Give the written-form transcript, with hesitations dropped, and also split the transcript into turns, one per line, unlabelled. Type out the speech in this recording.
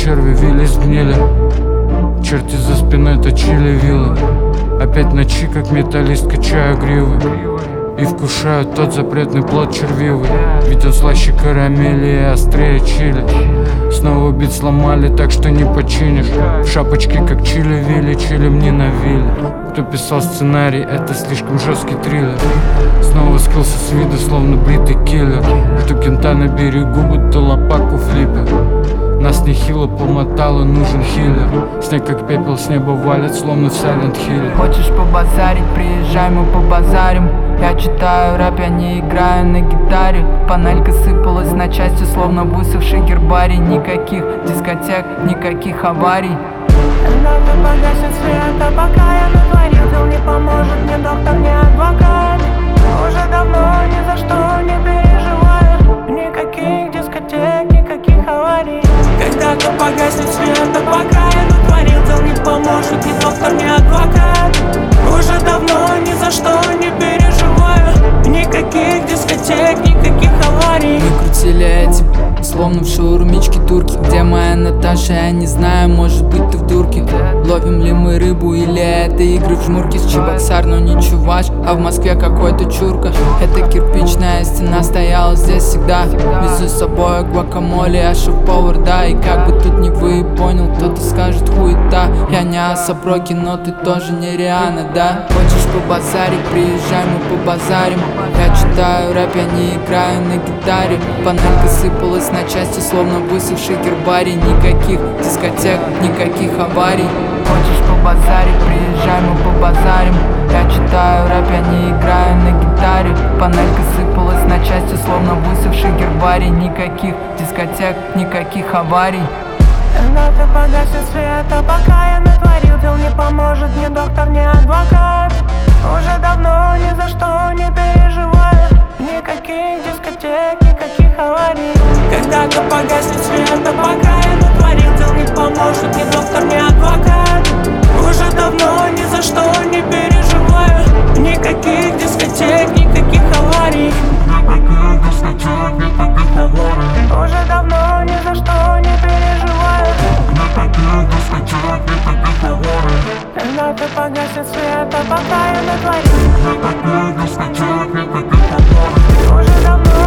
черви вились, гнили. Черти за спиной точили вилы. Опять ночи, как металлист, качаю гривы и вкушаю тот запретный плод червивый. Ведь он слаще карамели и острее чили. Снова бит сломали, так что не починишь. В шапочке, как чили, вили, чилим не на вилле. Кто писал сценарий, это слишком жесткий триллер. Снова скрылся с виду, словно бритый киллер. Кто кента на берегу, будто лопаку флипер. Нас нехило помотало, нужен хиллер. Снег как пепел с неба валит, словно в Silent Hill.
Хочешь побазарить, приезжай, мы побазарим. Я читаю рэп, я не играю на гитаре. Панелька сыпалась на части, словно высохший гербарий. Никаких дискотек, никаких аварий.
Когда погасит свет, а пока я натворил дел, не поможет ни доктор, ни адвокат. Уже давно ни за что не переживаю. Никаких дискотек, никаких аварий. Когда-то погаснет свет, а пока я натворил дел, не поможет ни доктор, ни адвокат. Уже давно ни за что не переживаю. Никаких дискотек, никаких аварий.
Мы крутили эти словно в шаурмичке турки. Где моя Наташа, я не знаю, может быть ты в дурке. Ловим ли мы рыбу или это игры в жмурки? С Чебоксар, но не чувач, а в Москве какой-то чурка. Это кирпичная стена стояла здесь всегда. Везу с собой гуакамоле, я шеф-повар, да. И как бы тут не вы понял, кто-то скажет хуета. Я не Асапроки, но ты тоже не Риана, да? Хочешь побазарить, приезжай, мы побазарим. Я читаю рэп, я не играю на гитаре. Панелька сыпалась на части, словно высохший гербарий. Никаких дискотек, никаких аварий. Хочешь побазарить, приезжай, мы побазарим. Я читаю рэп, я не играю на гитаре. Панелька сыпалась на части, словно высохший гербарий. Никаких дискотек, никаких аварий.
Когда-то погасит свет, а пока я натворил дел, не поможет ни доктор, ни адвокат. Уже давно ни за что не переживаю. Никаких дискотек, никаких аварий. Когда-то погасит свет, а пока я натворил дел, не поможет ни доктор, ни адвокат. Уже давно ни за что не переживаю. Никаких дискотек, никаких аварий.
Никаких дискотек, никаких аварий.
Уже давно ни за что не переживаю.
Никаких дискотек, никаких аварий.
Когда-то погасит свет, а пока я натворил.
Никаких дискотек, никаких аварий.
Уже давно